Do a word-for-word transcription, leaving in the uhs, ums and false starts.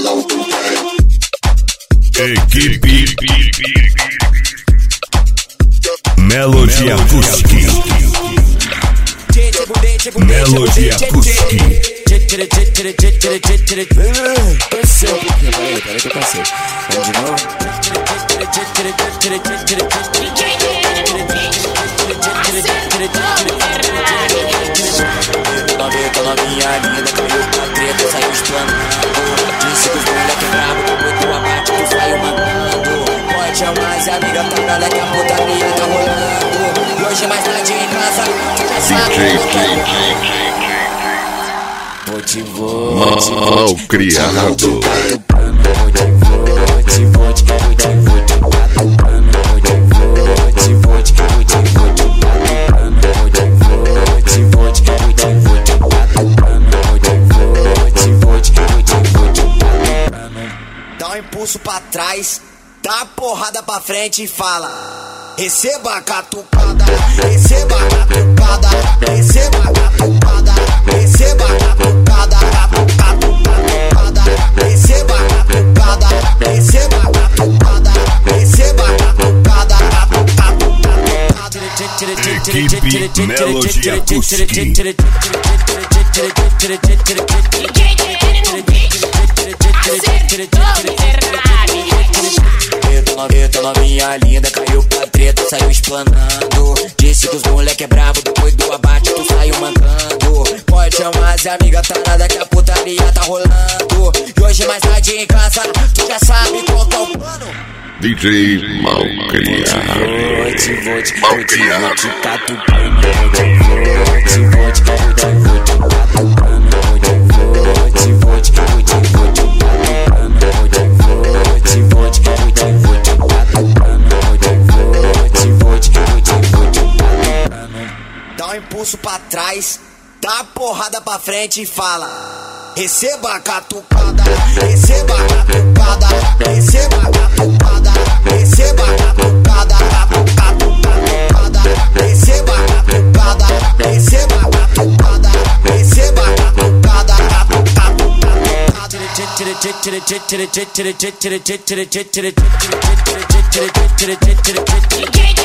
Equipe Melody Acoustic. Melody Acoustic. Cansei um pouquinho, peraí, peraí que eu cansei. Vamos de novo? Tá na minha linda, caiu pra treta, saiu explanando. Disse que os moleque é brabo, tu botou abate, tu saiu mandando. Pode chamar as amigas, tá brada que a putaria tá rolando. E hoje mais tarde em casa, tu já sabe que vou te vou, Mal criado. Dá um impulso pra trás, dá uma porrada pra frente e fala: receba a catucada, receba a catucada, receba a catucada, receba a catucada, catucada, receba a catucada, receba a catucada, receba a catucada, catucada. Equipe Melody Acoustic. Eita na minha linda, caiu pra treta, saiu explanando. Disse que os moleque é brabo, depois do abate tu saiu mancando. Pode chamar as amigas, tá nada que a putaria tá rolando. E hoje mais tarde em casa, tu já sabe qual que é o plano. D J Mal Criado. Vou te, vou te, vou te, vou te catucando. Vou te, vou te, vou te, vou te, vou te catucando. Vou te, vou te, vou te, vou te, vou te catucando. Vou te, vou te, vou te, vou te, vou te catucando. Vou te, vou te, vou te, vou te, vou te catucando. Dá um impulso pra trás, dá uma porrada pra frente e fala: receba a catucada, receba a catucada, receba a catucada, receba a catucada, catucada, receba a catucada, receba a catucada, receba a catucada, catucada.